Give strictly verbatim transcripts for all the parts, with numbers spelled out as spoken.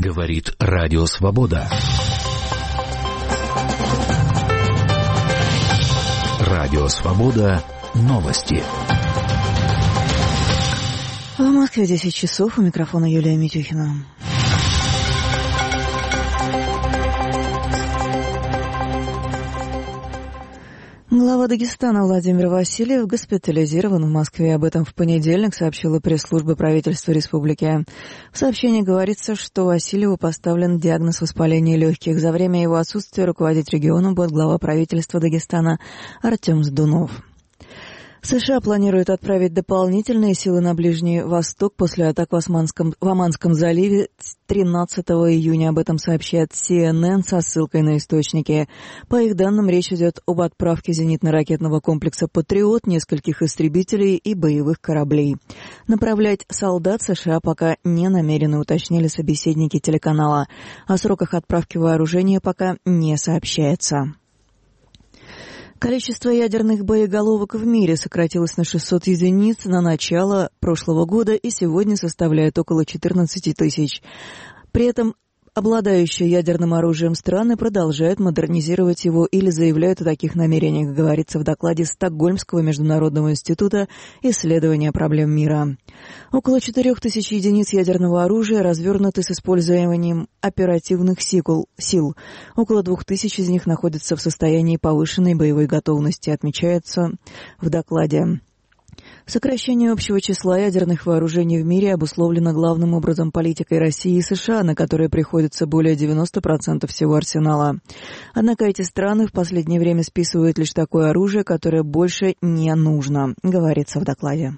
Говорит Радио Свобода. Радио Свобода. Новости. В Москве десять часов. У микрофона Юлия Митюхина. Глава Дагестана Владимир Васильев госпитализирован в Москве. Об этом в понедельник сообщила пресс-служба правительства республики. В сообщении говорится, что Васильеву поставлен диагноз воспаления легких. За время его отсутствия руководить регионом будет глава правительства Дагестана Артем Сдунов. США планируют отправить дополнительные силы на Ближний Восток после атак в, Османском, в Оманском заливе тринадцатого июня. Об этом сообщает си эн эн со ссылкой на источники. По их данным, речь идет об отправке зенитно-ракетного комплекса «Патриот», нескольких истребителей и боевых кораблей. Направлять солдат США пока не намерены, уточнили собеседники телеканала. О сроках отправки вооружения пока не сообщается. Количество ядерных боеголовок в мире сократилось на шестьсот единиц на начало прошлого года и сегодня составляет около четырнадцать тысяч. При этом обладающие ядерным оружием страны продолжают модернизировать его или заявляют о таких намерениях, говорится в докладе Стокгольмского международного института исследования проблем мира. Около четырех тысяч единиц ядерного оружия развернуты с использованием оперативных сил. Около двух тысяч из них находятся в состоянии повышенной боевой готовности, отмечается в докладе. Сокращение общего числа ядерных вооружений в мире обусловлено главным образом политикой России и США, на которые приходится более девяноста процентов всего арсенала. Однако эти страны в последнее время списывают лишь такое оружие, которое больше не нужно, говорится в докладе.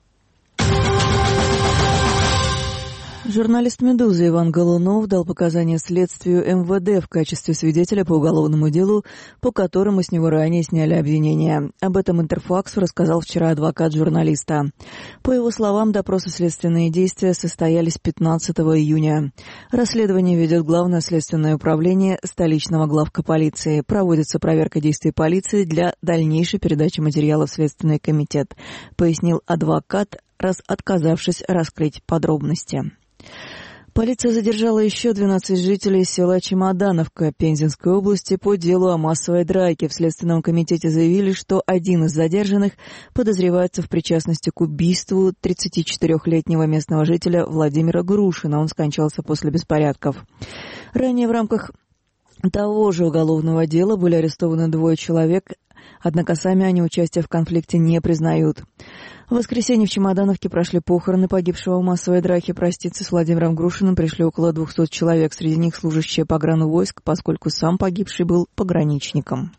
Журналист «Медузы» Иван Голунов дал показания следствию эм вэ дэ в качестве свидетеля по уголовному делу, по которому с него ранее сняли обвинения. Об этом «Интерфаксу» рассказал вчера адвокат журналиста. По его словам, допросы следственные действия состоялись пятнадцатого июня. Расследование ведет Главное следственное управление столичного главка полиции. Проводится проверка действий полиции для дальнейшей передачи материалов в Следственный комитет, пояснил адвокат, раз отказавшись раскрыть подробности. Полиция задержала еще двенадцать жителей села Чемодановка Пензенской области по делу о массовой драке. В Следственном комитете заявили, что один из задержанных подозревается в причастности к убийству тридцатичетырёхлетнего местного жителя Владимира Грушина. Он скончался после беспорядков. Ранее в рамках того же уголовного дела были арестованы двое человек, однако сами они участия в конфликте не признают. В воскресенье в Чемодановке прошли похороны погибшего в массовой драке. Проститься с Владимиром Грушиным пришли около двухсот человек, среди них служащие погранвойск, поскольку сам погибший был пограничником.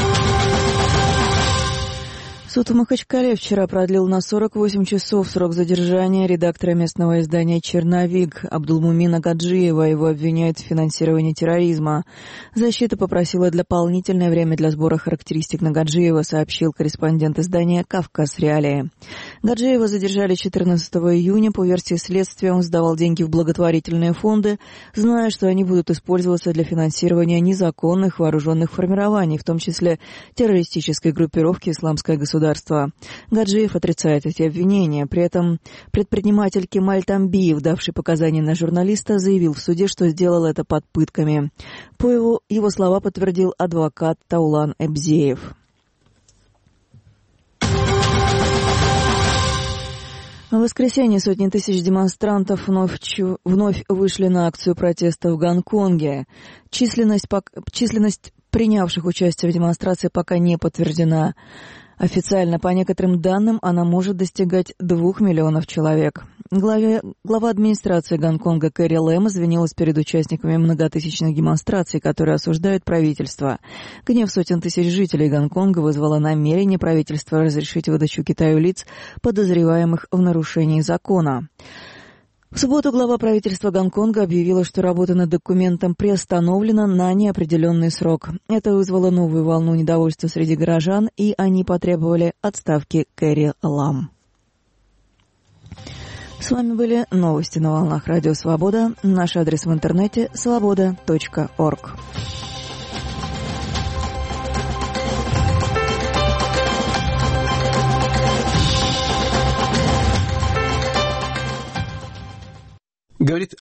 Суд в Махачкале вчера продлил на сорок восемь часов срок задержания редактора местного издания «Черновик» Абдулмумина Гаджиева. Его обвиняют в финансировании терроризма. Защита попросила дополнительное время для сбора характеристик на Гаджиева, сообщил корреспондент издания «Кавказ Реалии». Гаджиева задержали четырнадцатого июня. По версии следствия, он сдавал деньги в благотворительные фонды, зная, что они будут использоваться для финансирования незаконных вооруженных формирований, в том числе террористической группировки «Исламское государство». Гаджиев отрицает эти обвинения. При этом предприниматель Кемаль Тамбиев, давший показания на журналиста, заявил в суде, что сделал это под пытками. По его, его слова подтвердил адвокат Таулан Эбзеев. В воскресенье сотни тысяч демонстрантов вновь, вновь вышли на акцию протеста в Гонконге. Численность, численность принявших участие в демонстрации пока не подтверждена. Официально, по некоторым данным, она может достигать двух миллионов человек. Главе, глава администрации Гонконга Кэрри Лэм извинилась перед участниками многотысячных демонстраций, которые осуждают правительство. Гнев сотен тысяч жителей Гонконга вызвало намерение правительства разрешить выдачу Китаю лиц, подозреваемых в нарушении закона. В субботу глава правительства Гонконга объявила, что работа над документом приостановлена на неопределенный срок. Это вызвало новую волну недовольства среди горожан, и они потребовали отставки Кэрри Лам. С вами были новости на волнах Радио Свобода. Наш адрес в интернете – свобода точка орг. Говорит